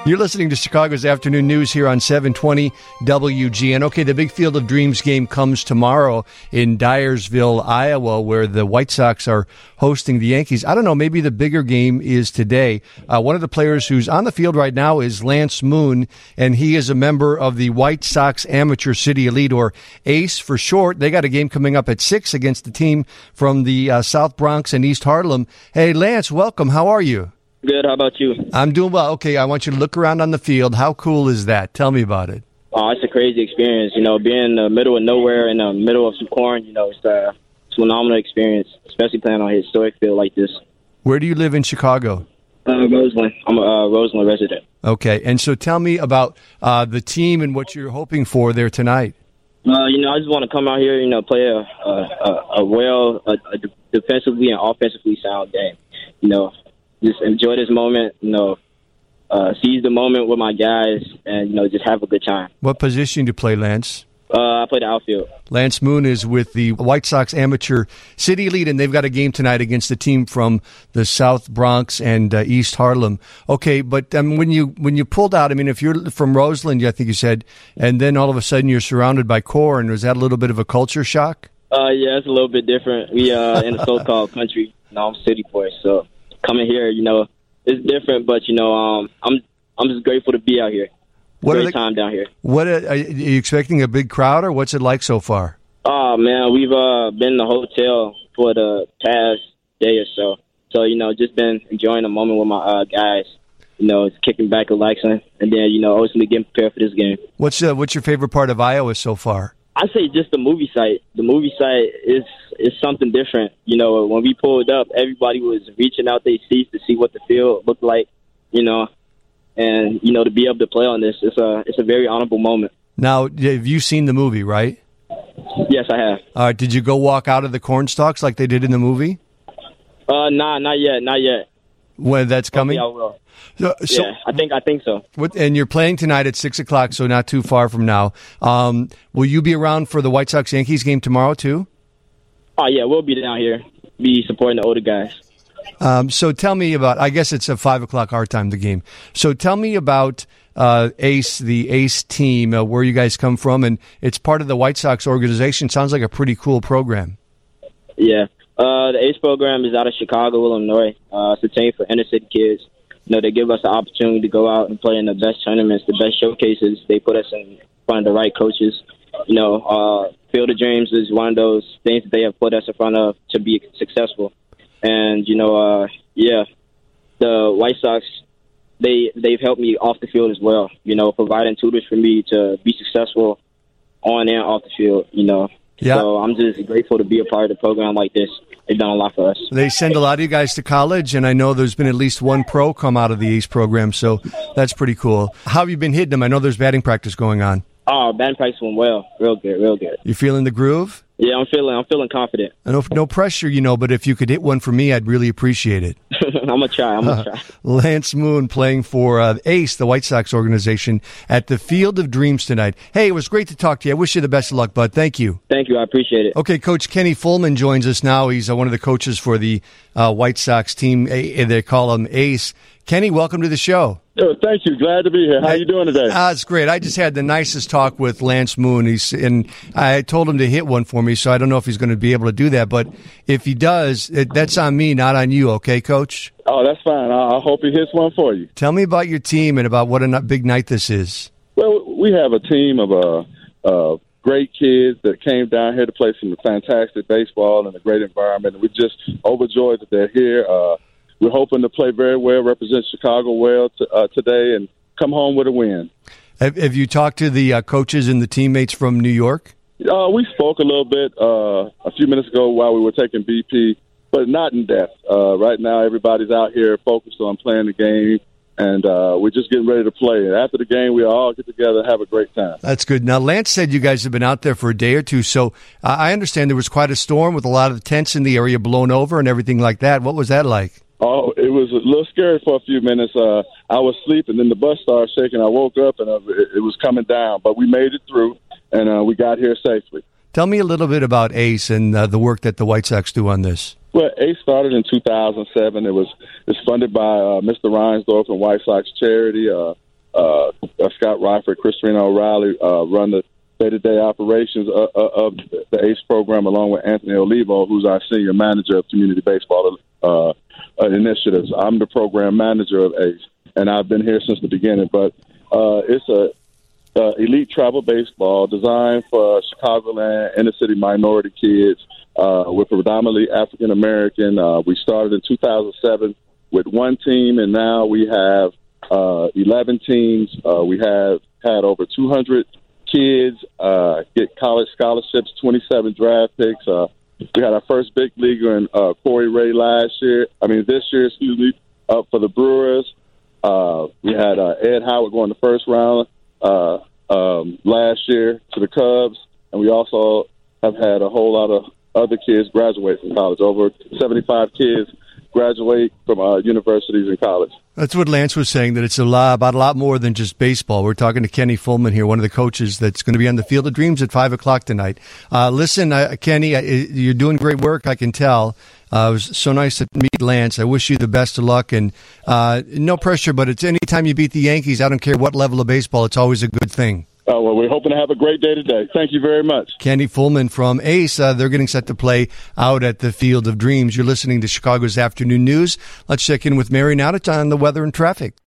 You're listening to Chicago's Afternoon News here on 720 WGN. Okay, the Big Field of Dreams game comes tomorrow in Dyersville, Iowa, where the White Sox are hosting the Yankees. I don't know, maybe the bigger game is today. One of the players who's on the field right now is Lance Moon, and he is a member of the White Sox Amateur City Elite, or ACE for short. They got a game coming up at 6 against the team from the South Bronx and East Harlem. Hey, Lance, welcome. How are you? Good. How about you? I'm doing well. Okay, I want you to look around on the field. How cool is that? Tell me about it. Oh, it's a crazy experience. You know, being in the middle of nowhere, in the middle of some corn, you know, it's a phenomenal experience, especially playing on a historic field like this. Where do you live in Chicago? Roseland. I'm a Roseland resident. Okay, and so tell me about the team and what you're hoping for there tonight. You know, I just want to come out here, you know, play a defensively and offensively sound game. You know, just enjoy this moment, you know, seize the moment with my guys, and, you know, just have a good time. What position do you play, Lance? I play the outfield. Lance Moon is with the White Sox Amateur City Elite, and they've got a game tonight against the team from the South Bronx and East Harlem. Okay, but when you pulled out, I mean, if you're from Roseland, I think you said, and then all of a sudden you're surrounded by corn, was that a little bit of a culture shock? Yeah, it's a little bit different. We in the so-called country. You know, I'm a city boy, so coming here, you know, it's different. But you know, I'm just grateful to be out here. Great time down here. What are you expecting? A big crowd, or what's it like so far? Oh man, we've been in the hotel for the past day or so. So you know, just been enjoying the moment with my guys. You know, kicking back, relaxing, and then you know, ultimately getting prepared for this game. What's your favorite part of Iowa so far? I say just the movie site. The movie site is something different. You know, when we pulled up, everybody was reaching out their seats to see what the field looked like. You know, and you know, to be able to play on this, it's a very honorable moment. Now, have you seen the movie? Right? Yes, I have. All right. Did you go walk out of the corn stalks like they did in the movie? Nah, not yet. When that's coming? I will. So, yeah, I think so. And you're playing tonight at 6 o'clock, so not too far from now. Will you be around for the White Sox-Yankees game tomorrow, too? Oh, yeah, we'll be down here, be supporting the older guys. So tell me about, I guess it's a 5 o'clock our time, the game. So tell me about ACE, the ACE team, where you guys come from, and it's part of the White Sox organization. Sounds like a pretty cool program. Yeah. The ACE program is out of Chicago, Illinois. It's a team for inner-city kids. You know, they give us the opportunity to go out and play in the best tournaments, the best showcases. They put us in front of the right coaches. You know, Field of Dreams is one of those things that they have put us in front of to be successful. And, you know, the White Sox, they've helped me off the field as well, you know, providing tutors for me to be successful on and off the field, you know. Yeah. So I'm just grateful to be a part of the program like this. They've done a lot for us. They send a lot of you guys to college, and I know there's been at least one pro come out of the ACE program, so that's pretty cool. How have you been hitting them? I know there's batting practice going on. Oh, batting practice went well. Real good. You feeling the groove? Yeah, I'm feeling confident. No pressure, you know, but if you could hit one for me, I'd really appreciate it. I'm going to try. Lance Moon playing for ACE, the White Sox organization, at the Field of Dreams tonight. Hey, it was great to talk to you. I wish you the best of luck, bud. Thank you. Thank you. I appreciate it. Okay, Coach Kenny Fullman joins us now. He's one of the coaches for the White Sox team. They call him ACE. Kenny, welcome to the show. Oh, thank you. Glad to be here. How are you doing today? It's great. I just had the nicest talk with Lance Moon. And I told him to hit one for me, so I don't know if he's going to be able to do that. But if he does, that's on me, not on you. Okay, Coach? Oh, that's fine. I hope he hits one for you. Tell me about your team and about what a big night this is. Well, we have a team of great kids that came down here to play some fantastic baseball in a great environment. And we're just overjoyed that they're here. We're hoping to play very well, represent Chicago well today, and come home with a win. Have you talked to the coaches and the teammates from New York? We spoke a little bit a few minutes ago while we were taking BP, but not in depth. Right now, everybody's out here focused on playing the game, and we're just getting ready to play. And after the game, we all get together and have a great time. That's good. Now, Lance said you guys have been out there for a day or two, so I understand there was quite a storm with a lot of the tents in the area blown over and everything like that. What was that like? Oh, it was a little scary for a few minutes. I was sleeping, and the bus started shaking. I woke up, and it was coming down. But we made it through, and we got here safely. Tell me a little bit about ACE and the work that the White Sox do on this. Well, ACE started in 2007. It's funded by Mr. Reinsdorf and White Sox Charity. Scott Ryford, Christina O'Reilly run the day-to-day operations of the ACE program, along with Anthony Olivo, who's our senior manager of community baseball initiatives. I'm the program manager of ACE, and I've been here since the beginning. But it's a elite travel baseball designed for Chicagoland inner-city minority kids. We're predominantly African American. We started in 2007 with one team, and now we have 11 teams. We have had over 200 kids get college scholarships, 27 draft picks. We had our first big leaguer in Corey Ray this year, for the Brewers. We had Ed Howard going the first round last year to the Cubs, and we also have had a whole lot of other kids graduate from college. Over 75 kids graduate from universities and college. That's what Lance was saying, that it's about a lot more than just baseball. We're talking to Kenny Fulman here, one of the coaches that's going to be on the Field of Dreams at 5 o'clock tonight. Listen, Kenny, you're doing great work, I can tell. It was so nice to meet Lance. I wish you the best of luck. And no pressure, but it's anytime you beat the Yankees, I don't care what level of baseball, it's always a good thing. Well, we're hoping to have a great day today. Thank you very much. Kenny Fulman from ACE. They're getting set to play out at the Field of Dreams. You're listening to Chicago's Afternoon News. Let's check in with Mary Nowditch on the weather and traffic.